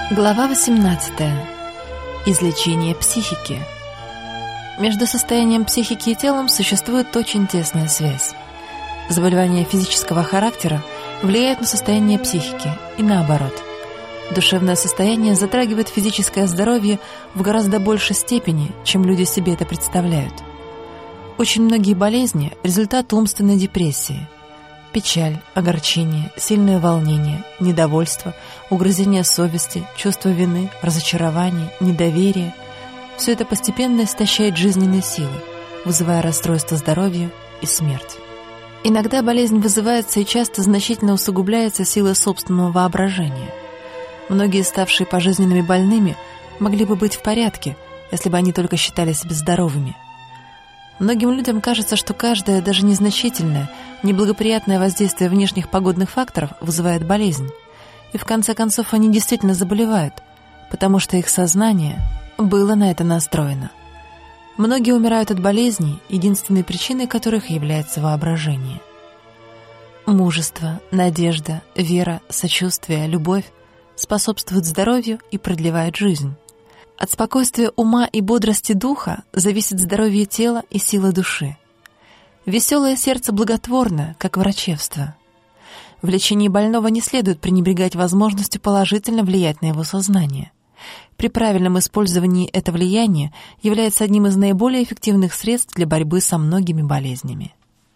Глава 18. Излечение психики. Между состоянием психики и телом существует очень тесная связь. Заболевания физического характера влияют на состояние психики и наоборот. Душевное состояние затрагивает физическое здоровье в гораздо большей степени, чем люди себе это представляют. Очень многие болезни – результат умственной депрессии. Печаль, огорчение, сильное волнение, недовольство, угрызение совести, чувство вины, разочарование, недоверие – все это постепенно истощает жизненные силы, вызывая расстройство здоровья и смерть. Иногда болезнь вызывается и часто значительно усугубляется силой собственного воображения. Многие, ставшие пожизненными больными, могли бы быть в порядке, если бы они только считали себя здоровыми. Многим людям кажется, что каждое, даже незначительное, неблагоприятное воздействие внешних погодных факторов вызывает болезнь. И в конце концов они действительно заболевают, потому что их сознание было на это настроено. Многие умирают от болезней, единственной причиной которых является воображение. Мужество, надежда, вера, сочувствие, любовь способствуют здоровью и продлевают жизнь. От спокойствия ума и бодрости духа зависит здоровье тела и сила души. Веселое сердце благотворно, как врачевство. В лечении больного не следует пренебрегать возможностью положительно влиять на его сознание. При правильном использовании это влияние является одним из наиболее эффективных средств для борьбы со многими болезнями.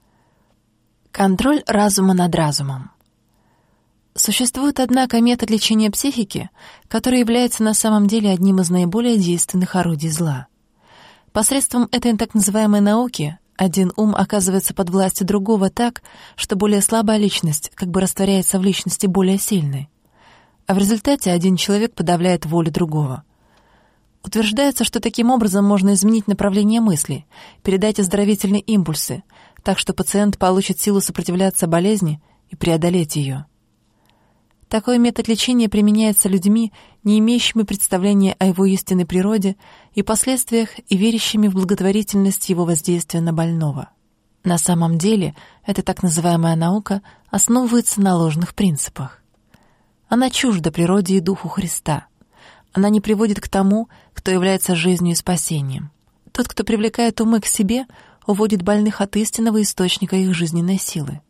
Контроль разума над разумом. Существует, однако, метод лечения психики, который является на самом деле одним из наиболее действенных орудий зла. Посредством этой так называемой науки один ум оказывается под властью другого так, что более слабая личность как бы растворяется в личности более сильной. А в результате один человек подавляет волю другого. Утверждается, что таким образом можно изменить направление мысли, передать оздоровительные импульсы, так что пациент получит силу сопротивляться болезни и преодолеть ее. Такой метод лечения применяется людьми, не имеющими представления о его истинной природе и последствиях и верящими в благотворительность его воздействия на больного. На самом деле, эта так называемая наука основывается на ложных принципах. Она чужда природе и духу Христа. Она не приводит к тому, кто является жизнью и спасением. Тот, кто привлекает умы к себе, уводит больных от истинного источника их жизненной силы.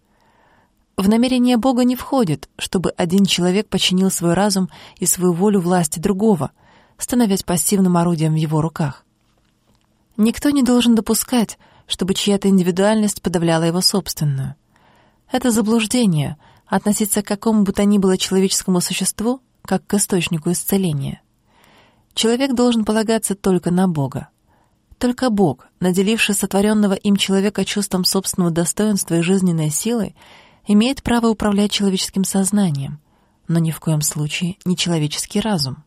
В намерение Бога не входит, чтобы один человек подчинил свой разум и свою волю власти другого, становясь пассивным орудием в его руках. Никто не должен допускать, чтобы чья-то индивидуальность подавляла его собственную. Это заблуждение — относиться к какому бы то ни было человеческому существу, как к источнику исцеления. Человек должен полагаться только на Бога. Только Бог, наделивший сотворенного им человека чувством собственного достоинства и жизненной силой, имеет право управлять человеческим сознанием, но ни в коем случае не человеческий разум.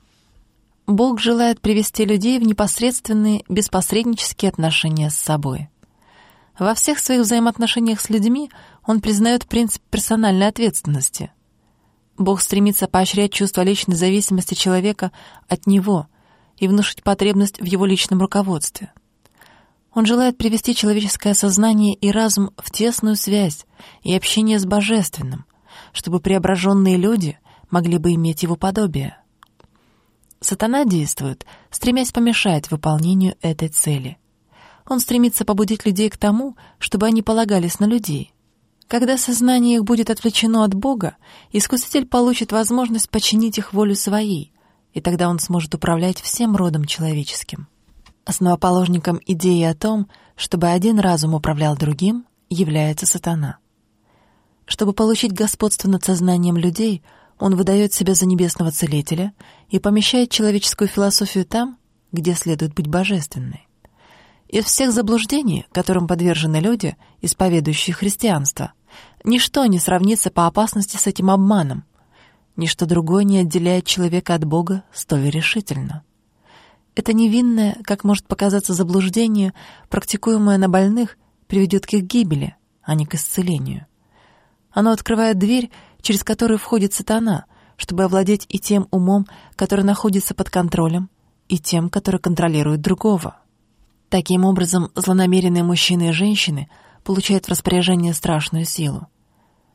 Бог желает привести людей в непосредственные, беспосреднические отношения с собой. Во всех своих взаимоотношениях с людьми Он признает принцип персональной ответственности. Бог стремится поощрять чувство личной зависимости человека от Него и внушить потребность в его личном руководстве. Он желает привести человеческое сознание и разум в тесную связь и общение с Божественным, чтобы преображенные люди могли бы иметь его подобие. Сатана действует, стремясь помешать выполнению этой цели. Он стремится побудить людей к тому, чтобы они полагались на людей. Когда сознание их будет отвлечено от Бога, Искуситель получит возможность подчинить их волю своей, и тогда он сможет управлять всем родом человеческим. Основоположником идеи о том, чтобы один разум управлял другим, является сатана. Чтобы получить господство над сознанием людей, он выдает себя за небесного целителя и помещает человеческую философию там, где следует быть божественной. Из всех заблуждений, которым подвержены люди, исповедующие христианство, ничто не сравнится по опасности с этим обманом. Ничто другое не отделяет человека от Бога столь решительно. Это невинное, как может показаться, заблуждение, практикуемое на больных, приведет к их гибели, а не к исцелению. Оно открывает дверь, через которую входит сатана, чтобы овладеть и тем умом, который находится под контролем, и тем, который контролирует другого. Таким образом, злонамеренные мужчины и женщины получают в распоряжение страшную силу.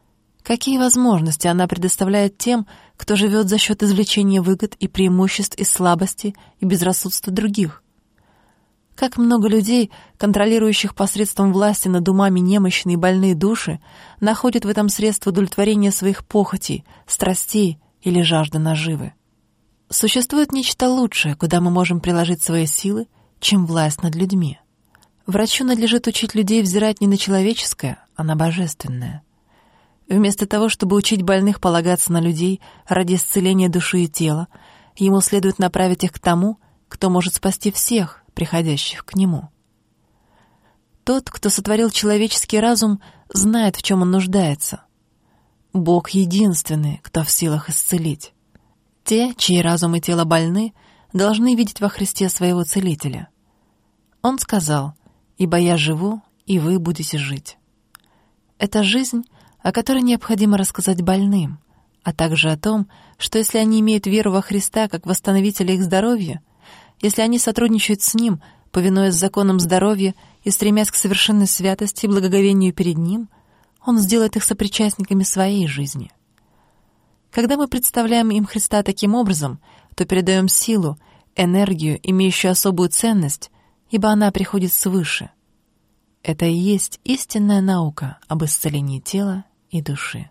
Какие возможности она предоставляет тем, кто живет за счет извлечения выгод и преимуществ из слабости и безрассудства других? Как много людей, контролирующих посредством власти над умами немощные и больные души, находят в этом средство удовлетворения своих похотей, страстей или жажды наживы? Существует нечто лучшее, куда мы можем приложить свои силы, чем власть над людьми. Врачу надлежит учить людей взирать не на человеческое, а на божественное. Вместо того, чтобы учить больных полагаться на людей ради исцеления души и тела, ему следует направить их к тому, кто может спасти всех, приходящих к нему. Тот, кто сотворил человеческий разум, знает, в чем он нуждается. Бог единственный, кто в силах исцелить. Те, чьи разум и тело больны, должны видеть во Христе своего Целителя. Он сказал: «Ибо я живу, и вы будете жить». Это жизнь, о которой необходимо рассказать больным, а также о том, что если они имеют веру во Христа как восстановителя их здоровья, если они сотрудничают с Ним, повинуясь законам здоровья и стремясь к совершенной святости и благоговению перед Ним, Он сделает их сопричастниками своей жизни. Когда мы представляем им Христа таким образом, то передаем силу, энергию, имеющую особую ценность, ибо она приходит свыше. Это и есть истинная наука об исцелении тела и души.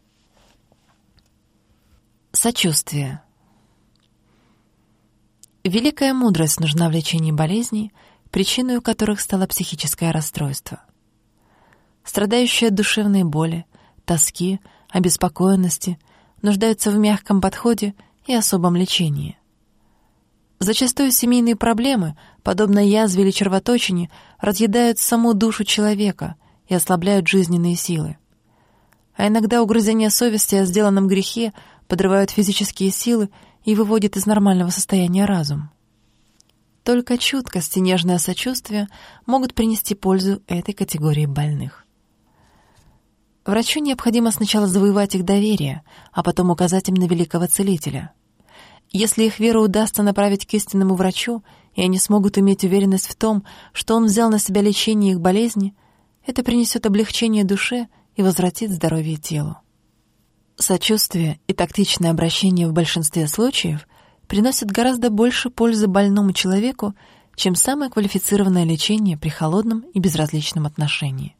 Сочувствие. Великая мудрость нужна в лечении болезней, причиной которых стало психическое расстройство. Страдающие от душевной боли, тоски, обеспокоенности нуждаются в мягком подходе и особом лечении. Зачастую семейные проблемы, подобно язве или червоточине, разъедают саму душу человека и ослабляют жизненные силы. А иногда угрызения совести о сделанном грехе подрывают физические силы и выводят из нормального состояния разум. Только чуткость и нежное сочувствие могут принести пользу этой категории больных. Врачу необходимо сначала завоевать их доверие, а потом указать им на великого целителя. Если их веру удастся направить к истинному врачу, и они смогут иметь уверенность в том, что он взял на себя лечение их болезни, это принесет облегчение душе и возвратит здоровье телу. Сочувствие и тактичное обращение в большинстве случаев приносят гораздо больше пользы больному человеку, чем самое квалифицированное лечение при холодном и безразличном отношении.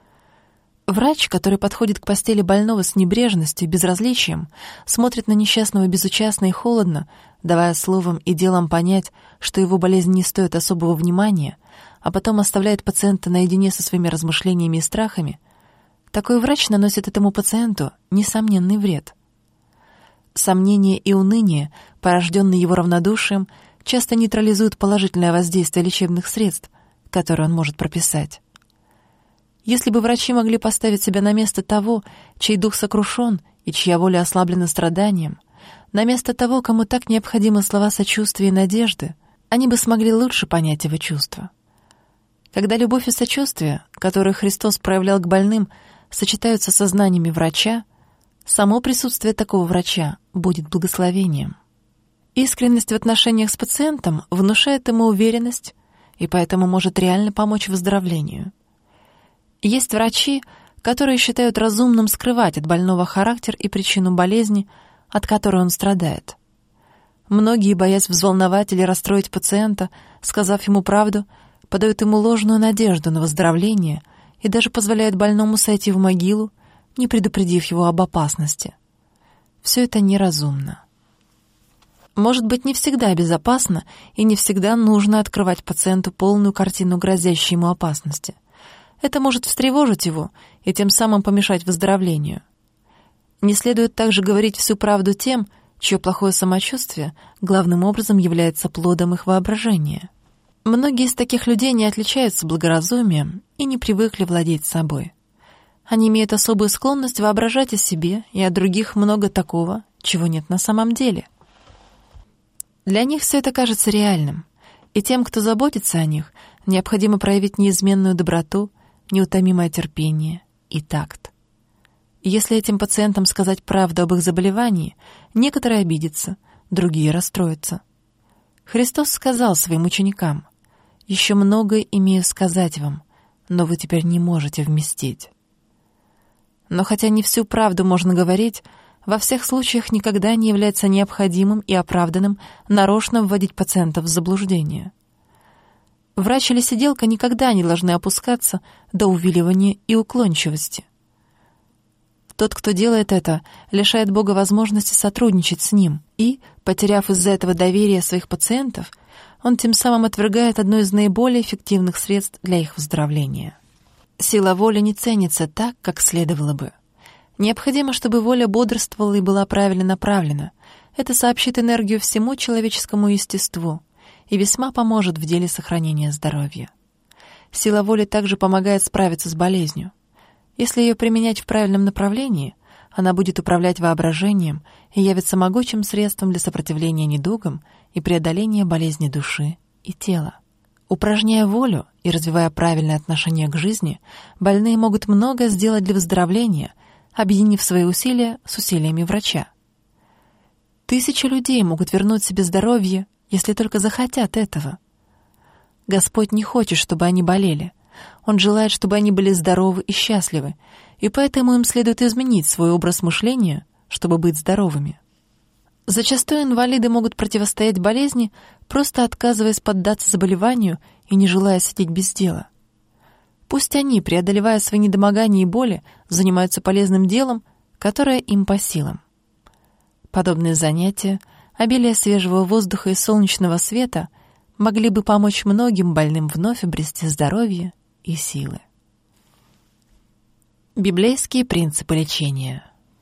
Врач, который подходит к постели больного с небрежностью и безразличием, смотрит на несчастного безучастно и холодно, давая словом и делом понять, что его болезнь не стоит особого внимания, а потом оставляет пациента наедине со своими размышлениями и страхами, такой врач наносит этому пациенту несомненный вред. Сомнения и уныние, порожденные его равнодушием, часто нейтрализуют положительное воздействие лечебных средств, которые он может прописать. Если бы врачи могли поставить себя на место того, чей дух сокрушен и чья воля ослаблена страданием, на место того, кому так необходимы слова сочувствия и надежды, они бы смогли лучше понять его чувства. Когда любовь и сочувствие, которые Христос проявлял к больным, сочетаются со знаниями врача, само присутствие такого врача будет благословением. Искренность в отношениях с пациентом внушает ему уверенность и поэтому может реально помочь выздоровлению. Есть врачи, которые считают разумным скрывать от больного характер и причину болезни, от которой он страдает. Многие, боясь взволновать или расстроить пациента, сказав ему правду, подают ему ложную надежду на выздоровление и даже позволяют больному сойти в могилу, не предупредив его об опасности. Все это неразумно. Может быть, не всегда безопасно и не всегда нужно открывать пациенту полную картину грозящей ему опасности. Это может встревожить его и тем самым помешать выздоровлению. Не следует также говорить всю правду тем, чье плохое самочувствие главным образом является плодом их воображения. Многие из таких людей не отличаются благоразумием и не привыкли владеть собой. Они имеют особую склонность воображать о себе и о других много такого, чего нет на самом деле. Для них все это кажется реальным, и тем, кто заботится о них, необходимо проявить неизменную доброту, неутомимое терпение и такт. Если этим пациентам сказать правду об их заболевании, некоторые обидятся, другие расстроятся. Христос сказал своим ученикам: «Еще многое имею сказать вам, но вы теперь не можете вместить». Но хотя не всю правду можно говорить, во всех случаях никогда не является необходимым и оправданным нарочно вводить пациентов в заблуждение. Врач или сиделка никогда не должны опускаться до увиливания и уклончивости. Тот, кто делает это, лишает Бога возможности сотрудничать с Ним, и, потеряв из-за этого доверие своих пациентов, он тем самым отвергает одно из наиболее эффективных средств для их выздоровления. Сила воли не ценится так, как следовало бы. Необходимо, чтобы воля бодрствовала и была правильно направлена. Это сообщит энергию всему человеческому естеству и весьма поможет в деле сохранения здоровья. Сила воли также помогает справиться с болезнью. Если ее применять в правильном направлении, она будет управлять воображением и явится могучим средством для сопротивления недугам и преодоления болезни души и тела. Упражняя волю и развивая правильное отношение к жизни, больные могут многое сделать для выздоровления, объединив свои усилия с усилиями врача. Тысячи людей могут вернуть себе здоровье, если только захотят этого. Господь не хочет, чтобы они болели. Он желает, чтобы они были здоровы и счастливы, и поэтому им следует изменить свой образ мышления, чтобы быть здоровыми. Зачастую инвалиды могут противостоять болезни, просто отказываясь поддаться заболеванию и не желая сидеть без дела. Пусть они, преодолевая свои недомогания и боли, занимаются полезным делом, которое им по силам. Подобные занятия, обилие свежего воздуха и солнечного света могли бы помочь многим больным вновь обрести здоровье и силы. Библейские принципы лечения.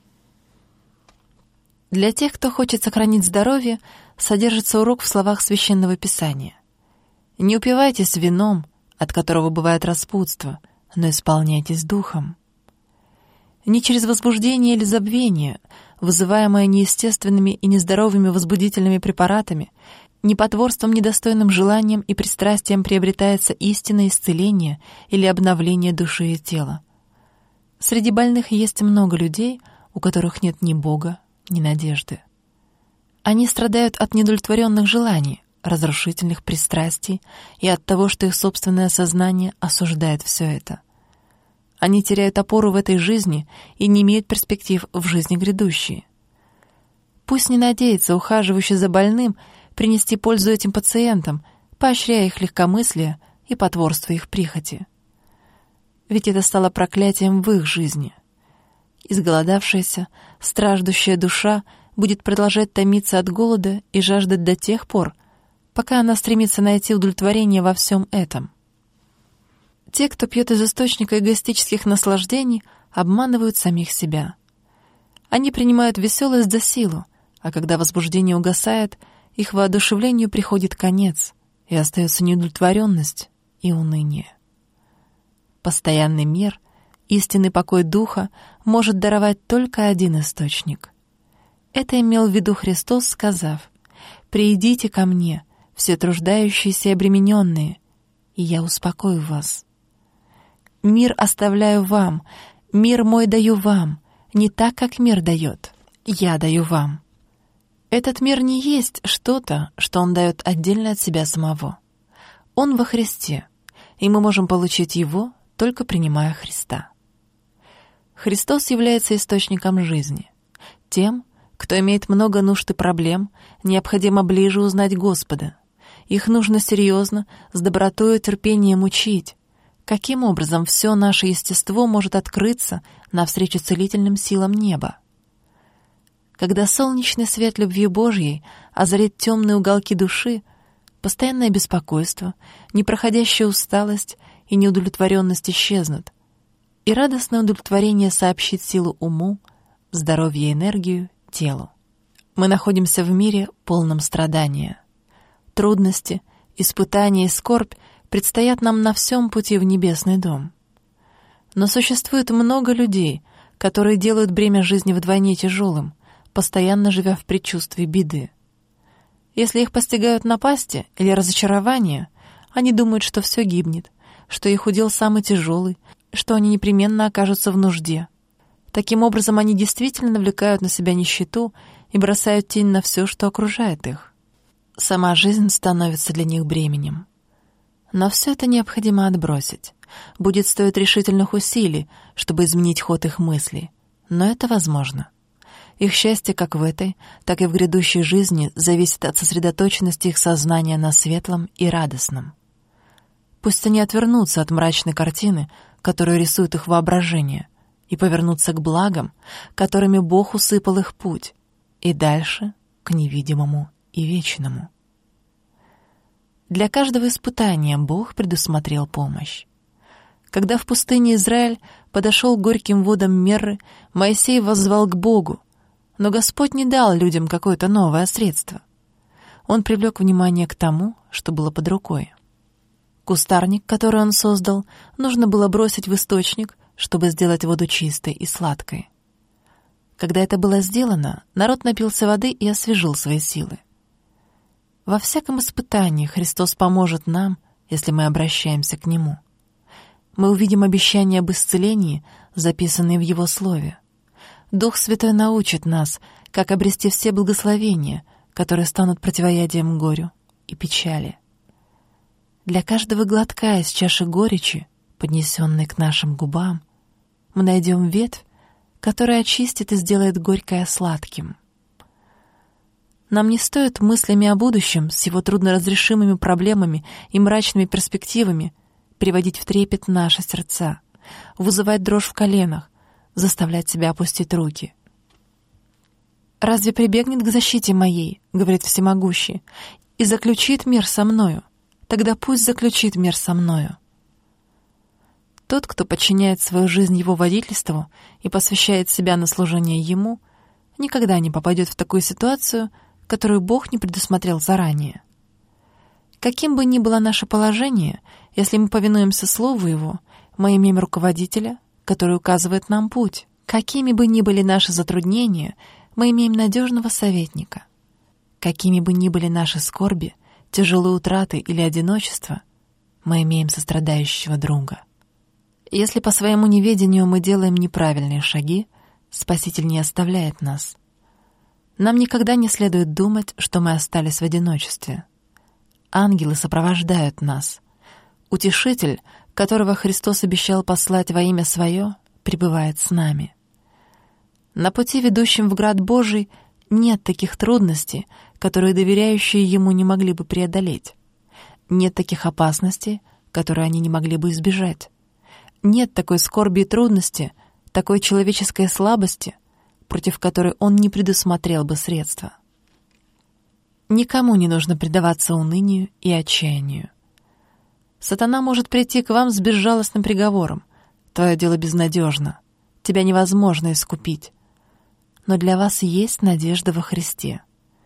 Для тех, кто хочет сохранить здоровье, содержится урок в словах Священного Писания. «Не упивайтесь вином, от которого бывает распутство, но исполняйтесь духом». Не через возбуждение или забвение, вызываемое неестественными и нездоровыми возбудительными препаратами, не потворством недостойным желаниям и пристрастиям приобретается истинное исцеление или обновление души и тела. Среди больных есть много людей, у которых нет ни Бога, ни надежды. Они страдают от недовлетворенных желаний, разрушительных пристрастий и от того, что их собственное сознание осуждает все это. Они теряют опору в этой жизни и не имеют перспектив в жизни грядущей. Пусть не надеется ухаживающий за больным принести пользу этим пациентам, поощряя их легкомыслие и потворство их прихоти. Ведь это стало проклятием в их жизни. Изголодавшаяся, страждущая душа будет продолжать томиться от голода и жаждать до тех пор, пока она стремится найти удовлетворение во всем этом. Те, кто пьет из источника эгоистических наслаждений, обманывают самих себя. Они принимают веселость за силу, а когда возбуждение угасает, их воодушевлению приходит конец, и остается неудовлетворенность и уныние. Постоянный мир, истинный покой духа может даровать только один источник. Это имел в виду Христос, сказав: «Придите ко мне, все труждающиеся и обремененные, и я успокою вас. Мир оставляю вам, мир мой даю вам, не так, как мир дает, я даю вам». Этот мир не есть что-то, что он дает отдельно от себя самого. Он во Христе, и мы можем получить его, только принимая Христа. Христос является источником жизни. Тем, кто имеет много нужд и проблем, необходимо ближе узнать Господа. Их нужно серьезно, с добротой и терпением учить, каким образом все наше естество может открыться навстречу целительным силам неба. Когда солнечный свет любви Божьей озарит темные уголки души, постоянное беспокойство, непроходящая усталость и неудовлетворенность исчезнут, и радостное удовлетворение сообщит силу уму, здоровье и энергию телу. Мы находимся в мире, полном страдания. Трудности, испытания и скорбь предстоят нам на всем пути в небесный дом. Но существует много людей, которые делают бремя жизни вдвойне тяжелым, постоянно живя в предчувствии беды. Если их постигают напасти или разочарования, они думают, что все гибнет, что их удел самый тяжелый, что они непременно окажутся в нужде. Таким образом, они действительно навлекают на себя нищету и бросают тень на все, что окружает их. Сама жизнь становится для них бременем. Но все это необходимо отбросить. Будет стоить решительных усилий, чтобы изменить ход их мыслей. Но это возможно. Их счастье как в этой, так и в грядущей жизни зависит от сосредоточенности их сознания на светлом и радостном. Пусть они отвернутся от мрачной картины, которую рисует их воображение, и повернутся к благам, которыми Бог усыпал их путь, и дальше к невидимому и вечному. Для каждого испытания Бог предусмотрел помощь. Когда в пустыне Израиль подошел к горьким водам Мерры, Моисей воззвал к Богу, но Господь не дал людям какое-то новое средство. Он привлек внимание к тому, что было под рукой. Кустарник, который он создал, нужно было бросить в источник, чтобы сделать воду чистой и сладкой. Когда это было сделано, народ напился воды и освежил свои силы. Во всяком испытании Христос поможет нам, если мы обращаемся к Нему. Мы увидим обещания об исцелении, записанные в Его Слове. Дух Святой научит нас, как обрести все благословения, которые станут противоядием горю и печали. Для каждого глотка из чаши горечи, поднесенной к нашим губам, мы найдем ветвь, которая очистит и сделает горькое сладким. Нам не стоит мыслями о будущем с его трудноразрешимыми проблемами и мрачными перспективами приводить в трепет наши сердца, вызывать дрожь в коленах, заставлять себя опустить руки. «Разве прибегнет к защите моей, — говорит Всемогущий, — и заключит мир со мною? Тогда пусть заключит мир со мною». Тот, кто подчиняет свою жизнь Его водительству и посвящает себя на служение Ему, никогда не попадет в такую ситуацию, которую Бог не предусмотрел заранее. Каким бы ни было наше положение, если мы повинуемся Слову Его, мы имеем руководителя, который указывает нам путь. Какими бы ни были наши затруднения, мы имеем надежного советника. Какими бы ни были наши скорби, тяжелые утраты или одиночество, мы имеем сострадающего друга. Если по своему неведению мы делаем неправильные шаги, Спаситель не оставляет нас. Нам никогда не следует думать, что мы остались в одиночестве. Ангелы сопровождают нас. Утешитель, которого Христос обещал послать во имя Свое, пребывает с нами. На пути, ведущем в Град Божий, нет таких трудностей, которые доверяющие Ему не могли бы преодолеть. Нет таких опасностей, которые они не могли бы избежать. Нет такой скорби и трудности, такой человеческой слабости, против которой Он не предусмотрел бы средства. Никому не нужно предаваться унынию и отчаянию. Сатана может прийти к вам с безжалостным приговором: «Твое дело безнадежно, тебя невозможно искупить». Но для вас есть надежда во Христе.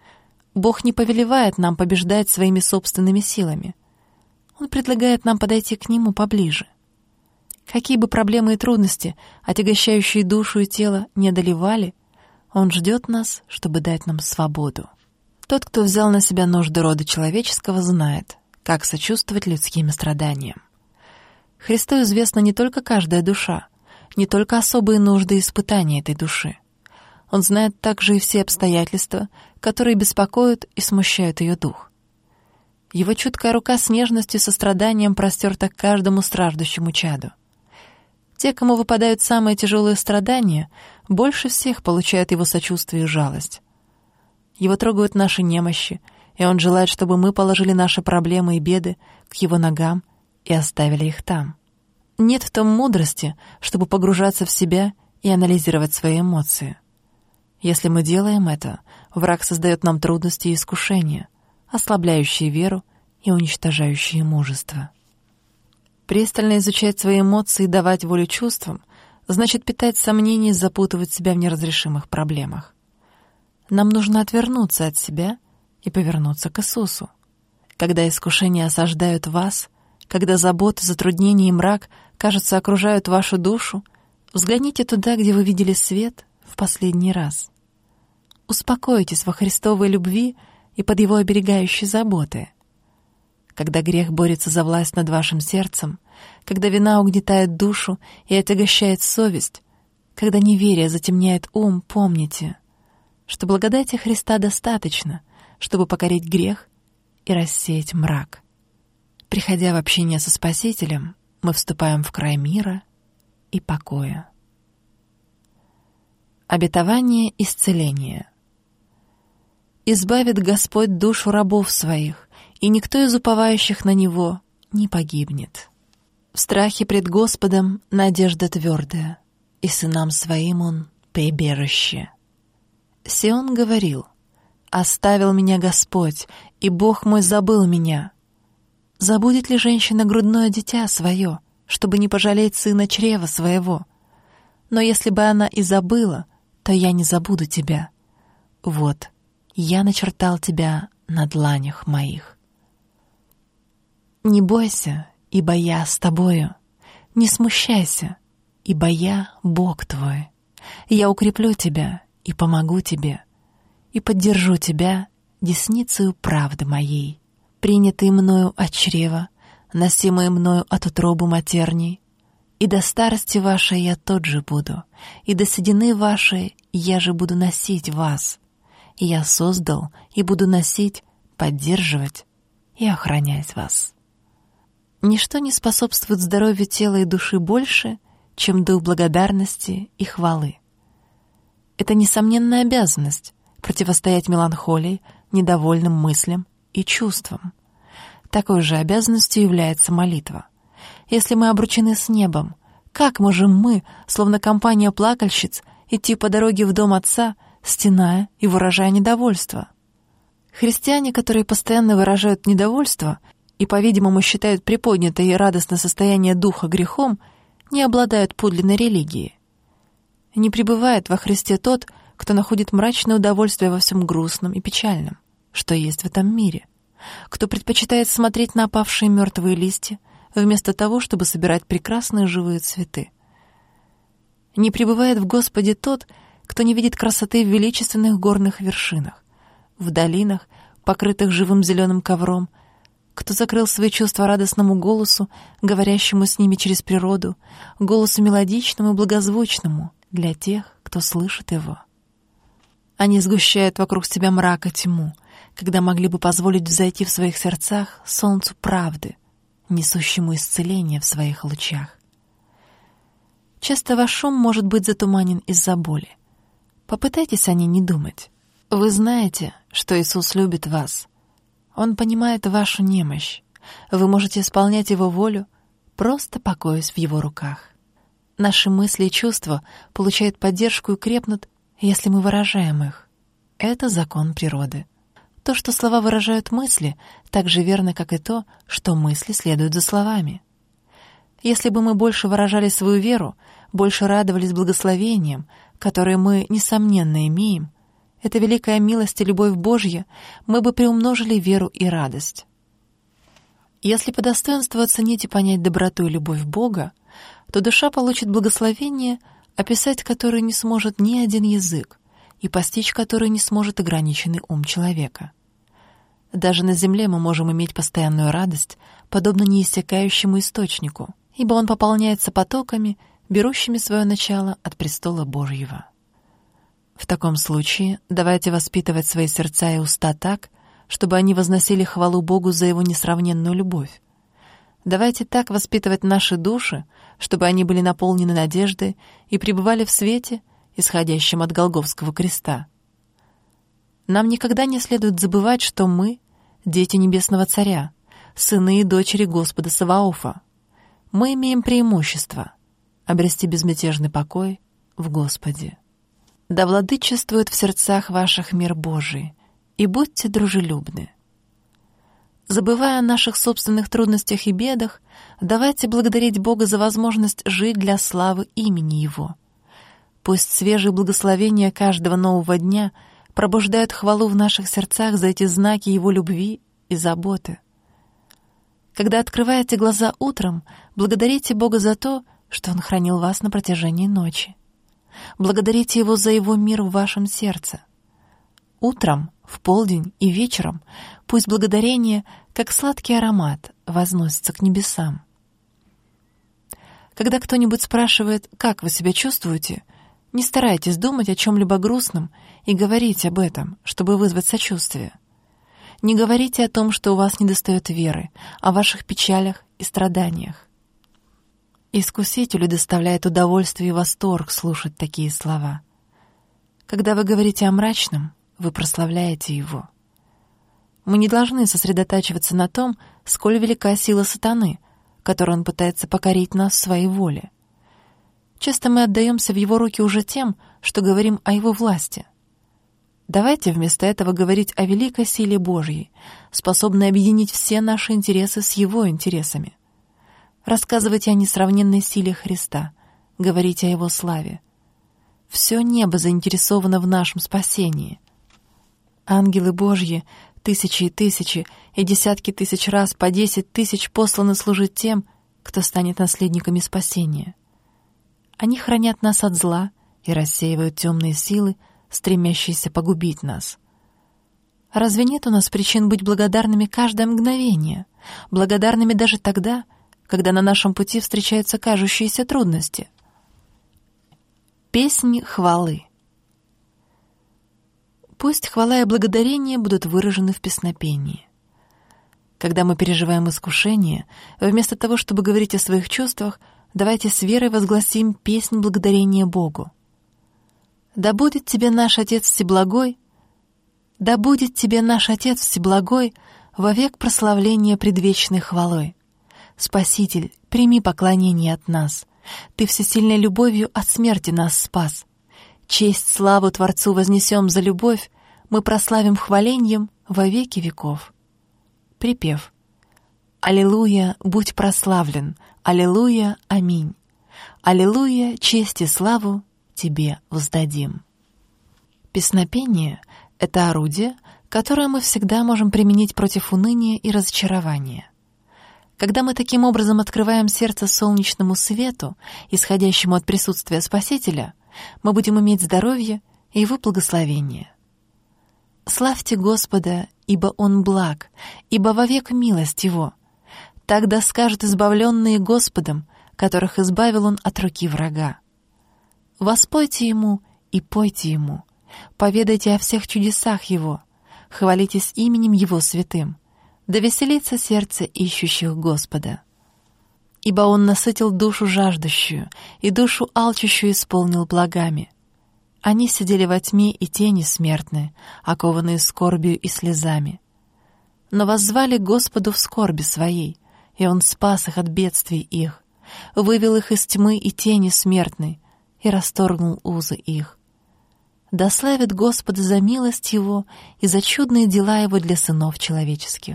Бог не повелевает нам побеждать своими собственными силами. Он предлагает нам подойти к Нему поближе. Какие бы проблемы и трудности, отягощающие душу и тело, не одолевали, Он ждет нас, чтобы дать нам свободу. Тот, кто взял на себя нужды рода человеческого, знает, как сочувствовать людским страданиям. Христу известна не только каждая душа, не только особые нужды и испытания этой души. Он знает также и все обстоятельства, которые беспокоят и смущают ее дух. Его чуткая рука с нежностью и состраданием простерта к каждому страждущему чаду. Те, кому выпадают самые тяжелые страдания, больше всех получают его сочувствие и жалость. Его трогают наши немощи, и он желает, чтобы мы положили наши проблемы и беды к его ногам и оставили их там. Нет в том мудрости, чтобы погружаться в себя и анализировать свои эмоции. Если мы делаем это, враг создает нам трудности и искушения, ослабляющие веру и уничтожающие мужество. Пристально изучать свои эмоции и давать волю чувствам значит питать сомнения и запутывать себя в неразрешимых проблемах. Нам нужно отвернуться от себя и повернуться к Иисусу. Когда искушения осаждают вас, когда заботы, затруднения и мрак, кажется, окружают вашу душу, взгляните туда, где вы видели свет в последний раз. Успокойтесь во Христовой любви и под Его оберегающей заботой. Когда грех борется за власть над вашим сердцем, когда вина угнетает душу и отягощает совесть, когда неверие затемняет ум, помните, что благодати Христа достаточно, чтобы покорить грех и рассеять мрак. Приходя в общение со Спасителем, мы вступаем в край мира и покоя. Обетование исцеления. «Избавит Господь душу рабов своих, и никто из уповающих на Него не погибнет. В страхе пред Господом надежда твердая, и сынам своим Он прибежище. Сион говорил: оставил меня Господь, и Бог мой забыл меня. Забудет ли женщина грудное дитя свое, чтобы не пожалеть сына чрева своего? Но если бы она и забыла, то я не забуду тебя. Вот, я начертал тебя на дланях моих. Не бойся, ибо я с тобою. Не смущайся, ибо я Бог твой. Я укреплю тебя и помогу тебе, и поддержу тебя десницею правды моей. Принятый мною от чрева, носимый мною от утробы матерней, и до старости вашей я тот же буду, и до седины вашей я же буду носить вас. И я создал и буду носить, поддерживать и охранять вас. Ничто не способствует здоровью тела и души больше, чем дух благодарности и хвалы. Это несомненная обязанность — противостоять меланхолии, недовольным мыслям и чувствам. Такой же обязанностью является молитва. Если мы обручены с небом, как можем мы, словно компания плакальщиц, идти по дороге в дом Отца, стеная и выражая недовольство? Христиане, которые постоянно выражают недовольство и, по-видимому, считают приподнятое и радостное состояние духа грехом, не обладают подлинной религией. Не пребывает во Христе тот, кто находит мрачное удовольствие во всем грустном и печальном, что есть в этом мире, кто предпочитает смотреть на опавшие мертвые листья, вместо того, чтобы собирать прекрасные живые цветы. Не пребывает в Господе тот, кто не видит красоты в величественных горных вершинах, в долинах, покрытых живым зеленым ковром, кто закрыл свои чувства радостному голосу, говорящему с ними через природу, голосу мелодичному и благозвучному для тех, кто слышит его. Они сгущают вокруг себя мрак и тьму, когда могли бы позволить взойти в своих сердцах солнцу правды, несущему исцеление в своих лучах. Часто ваш ум может быть затуманен из-за боли. Попытайтесь о ней не думать. Вы знаете, что Иисус любит вас. Он понимает вашу немощь. Вы можете исполнять Его волю, просто покоясь в Его руках. Наши мысли и чувства получают поддержку и крепнут, если мы выражаем их. Это закон природы. То, что слова выражают мысли, так же верно, как и то, что мысли следуют за словами. Если бы мы больше выражали свою веру, больше радовались благословениям, которые мы, несомненно, имеем, это великая милость и любовь Божья, мы бы приумножили веру и радость. Если по достоинству оценить и понять доброту и любовь Бога, то душа получит благословение, описать которое не сможет ни один язык, и постичь который не сможет ограниченный ум человека. Даже на земле мы можем иметь постоянную радость, подобно неиссякающему источнику, ибо он пополняется потоками, берущими свое начало от престола Божьего. В таком случае давайте воспитывать свои сердца и уста так, чтобы они возносили хвалу Богу за Его несравненную любовь. Давайте так воспитывать наши души, чтобы они были наполнены надеждой и пребывали в свете, исходящем от Голгофского креста. Нам никогда не следует забывать, что мы — дети Небесного Царя, сыны и дочери Господа Саваофа. Мы имеем преимущество — обрести безмятежный покой в Господе. Да владычествует в сердцах ваших мир Божий, и будьте дружелюбны. Забывая о наших собственных трудностях и бедах, давайте благодарить Бога за возможность жить для славы имени Его. Пусть свежие благословения каждого нового дня пробуждают хвалу в наших сердцах за эти знаки Его любви и заботы. Когда открываете глаза утром, благодарите Бога за то, что Он хранил вас на протяжении ночи. Благодарите Его за Его мир в вашем сердце. Утром, в полдень и вечером пусть благодарение, как сладкий аромат, возносится к небесам. Когда кто-нибудь спрашивает, как вы себя чувствуете, не старайтесь думать о чем-либо грустном и говорить об этом, чтобы вызвать сочувствие. Не говорите о том, что у вас недостает веры, о ваших печалях и страданиях. Искусителю доставляет удовольствие и восторг слушать такие слова. Когда вы говорите о мрачном, вы прославляете его. Мы не должны сосредотачиваться на том, сколь велика сила сатаны, которой он пытается покорить нас своей воле. Часто мы отдаемся в его руки уже тем, что говорим о его власти. Давайте вместо этого говорить о великой силе Божьей, способной объединить все наши интересы с его интересами. Рассказывайте о несравненной силе Христа, говорите о его славе. Все небо заинтересовано в нашем спасении. Ангелы Божьи тысячи и тысячи и десятки тысяч раз по 10 тысяч посланы служить тем, кто станет наследниками спасения. Они хранят нас от зла и рассеивают темные силы, стремящиеся погубить нас. Разве нет у нас причин быть благодарными каждое мгновение, благодарными даже тогда, когда на нашем пути встречаются кажущиеся трудности? Песнь хвалы. Пусть хвала и благодарение будут выражены в песнопении. Когда мы переживаем искушение, вместо того, чтобы говорить о своих чувствах, давайте с верой возгласим песнь благодарения Богу. Да будет тебе наш Отец Всеблагой, да будет тебе наш Отец Всеблагой вовек прославление предвечной хвалой. Спаситель, прими поклонение от нас. Ты всесильной любовью от смерти нас спас. Честь, славу Творцу вознесем за любовь, мы прославим хваленьем во веки веков. Припев. Аллилуйя, будь прославлен, аллилуйя, аминь. Аллилуйя, честь и славу тебе воздадим. Песнопение — это орудие, которое мы всегда можем применить против уныния и разочарования. Когда мы таким образом открываем сердце солнечному свету, исходящему от присутствия Спасителя, мы будем иметь здоровье и его благословение. Славьте Господа, ибо Он благ, ибо вовек милость Его. Тогда скажут избавленные Господом, которых избавил Он от руки врага. Воспойте Ему и пойте Ему, поведайте о всех чудесах Его, хвалитесь именем Его святым, да веселится сердце ищущих Господа. Ибо Он насытил душу жаждущую, и душу алчущую исполнил благами. Они сидели во тьме и тени смертные, окованные скорбью и слезами. Но воззвали Господу в скорби своей, и Он спас их от бедствий их, вывел их из тьмы и тени смертной, и расторгнул узы их. Да славит Господа за милость Его и за чудные дела Его для сынов человеческих.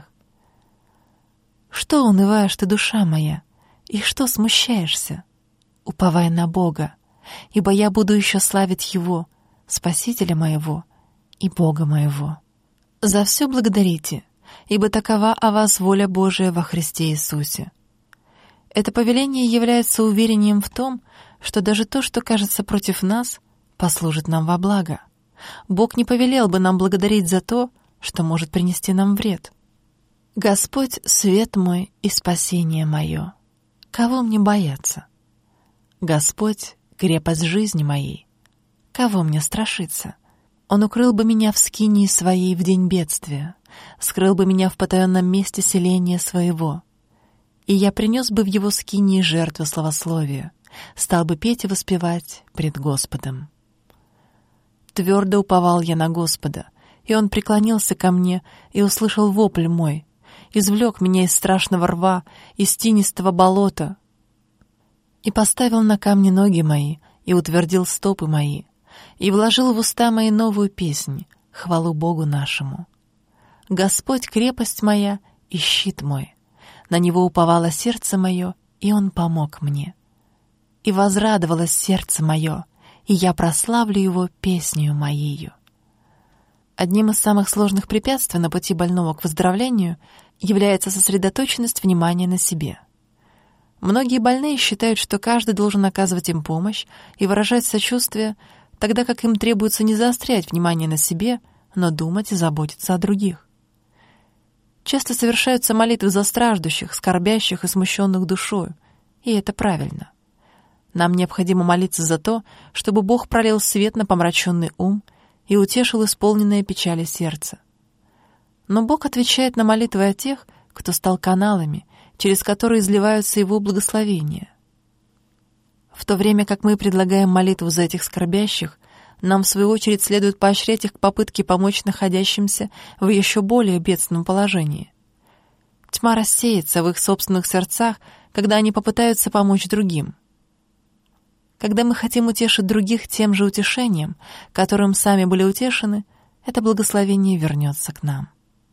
Что унываешь ты, душа моя, и что смущаешься? Уповай на Бога, ибо я буду еще славить Его, Спасителя моего и Бога моего. За все благодарите, ибо такова о вас воля Божия во Христе Иисусе. Это повеление является уверением в том, что даже то, что кажется против нас, послужит нам во благо. Бог не повелел бы нам благодарить за то, что может принести нам вред. Господь — свет мой и спасение мое. Кого мне бояться? Господь — крепость жизни моей. Кого мне страшиться? Он укрыл бы меня в скинии своей в день бедствия, скрыл бы меня в потаенном месте селения своего. И я принес бы в его скинии жертву славословия, стал бы петь и воспевать пред Господом. Твердо уповал я на Господа, и Он преклонился ко мне и услышал вопль мой, извлек меня из страшного рва, из тинистого болота, и поставил на камни ноги мои, и утвердил стопы мои, и вложил в уста мои новую песнь, хвалу Богу нашему. Господь — крепость моя и щит мой, на Него уповало сердце мое, и Он помог мне. И возрадовалось сердце мое, и я прославлю Его песнею моею. Одним из самых сложных препятствий на пути больного к выздоровлению является сосредоточенность внимания на себе. Многие больные считают, что каждый должен оказывать им помощь и выражать сочувствие, тогда как им требуется не заострять внимание на себе, но думать и заботиться о других. Часто совершаются молитвы за страждущих, скорбящих и смущенных душою, и это правильно. Нам необходимо молиться за то, чтобы Бог пролил свет на помраченный ум и утешил исполненное печали сердце. Но Бог отвечает на молитвы о тех, кто стал каналами, через которые изливаются Его благословения. В то время как мы предлагаем молитву за этих скорбящих, нам, в свою очередь, следует поощрять их к попытке помочь находящимся в еще более бедственном положении. Тьма рассеется в их собственных сердцах, когда они попытаются помочь другим. Когда мы хотим утешить других тем же утешением, которым сами были утешены, это благословение вернется к нам.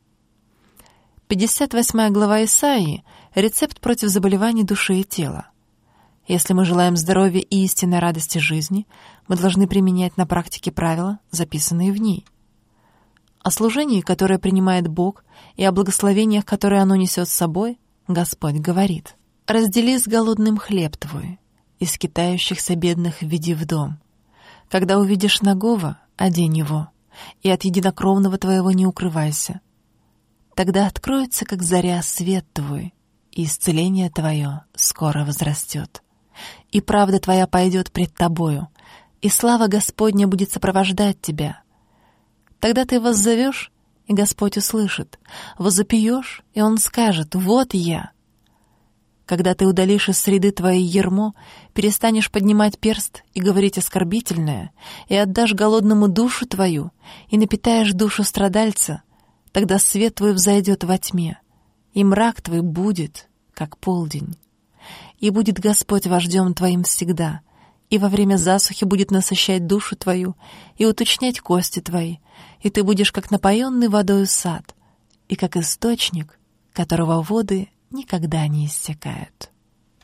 58 глава Исаии — рецепт против заболеваний души и тела. Если мы желаем здоровья и истинной радости жизни, мы должны применять на практике правила, записанные в ней. О служении, которое принимает Бог, и о благословениях, которые оно несет с собой, Господь говорит: «Раздели с голодным хлеб твой, и скитающихся бедных введи в дом. Когда увидишь нагого, одень его, и от единокровного твоего не укрывайся. Тогда откроется, как заря, свет твой, и исцеление твое скоро возрастет. И правда твоя пойдет пред тобою, и слава Господня будет сопровождать тебя. Тогда ты воззовешь, и Господь услышит, возопьешь, и Он скажет: вот я». Когда ты удалишь из среды твоей ярмо, перестанешь поднимать перст и говорить оскорбительное, и отдашь голодному душу твою, и напитаешь душу страдальца, тогда свет твой взойдет во тьме, и мрак твой будет, как полдень. И будет Господь вождем твоим всегда, и во время засухи будет насыщать душу твою и уточнять кости твои, и ты будешь как напоенный водою сад, и как источник, которого воды никогда не иссякают.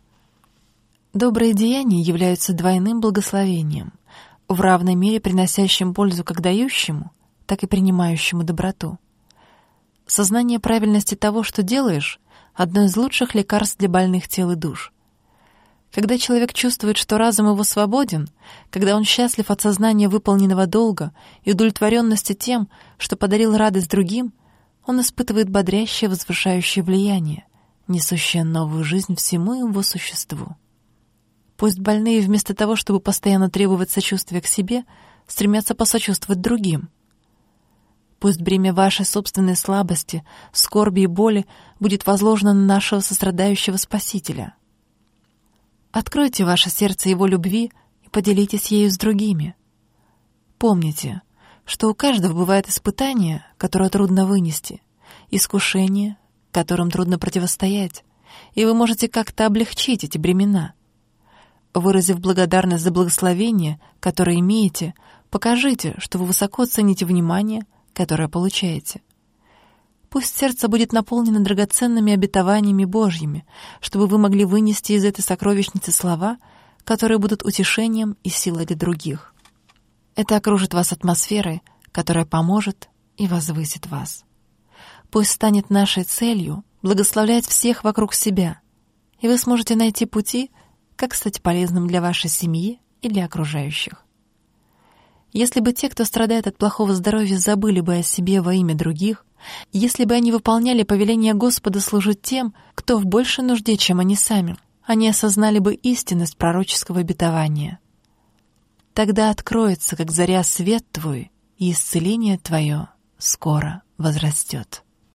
Добрые деяния являются двойным благословением, в равной мере приносящим пользу как дающему, так и принимающему доброту. Сознание правильности того, что делаешь, — одно из лучших лекарств для больных тел и душ. Когда человек чувствует, что разум его свободен, когда он счастлив от сознания выполненного долга и удовлетворенности тем, что подарил радость другим, он испытывает бодрящее, возвышающее влияние, несущее новую жизнь всему его существу. Пусть больные вместо того, чтобы постоянно требовать сочувствия к себе, стремятся посочувствовать другим. Пусть бремя вашей собственной слабости, скорби и боли будет возложено на нашего сострадающего Спасителя. Откройте ваше сердце Его любви и поделитесь ею с другими. Помните, что у каждого бывает испытание, которое трудно вынести, искушение, которым трудно противостоять, и вы можете как-то облегчить эти бремена. Выразив благодарность за благословение, которое имеете, покажите, что вы высоко цените внимание, которое получаете. Пусть сердце будет наполнено драгоценными обетованиями Божьими, чтобы вы могли вынести из этой сокровищницы слова, которые будут утешением и силой для других. Это окружит вас атмосферой, которая поможет и возвысит вас. Пусть станет нашей целью благословлять всех вокруг себя, и вы сможете найти пути, как стать полезным для вашей семьи и для окружающих. Если бы те, кто страдает от плохого здоровья, забыли бы о себе во имя других, если бы они выполняли повеление Господа служить тем, кто в большей нужде, чем они сами, они осознали бы истинность пророческого обетования. Тогда откроется, как заря, свет твой, и исцеление твое скоро возрастет.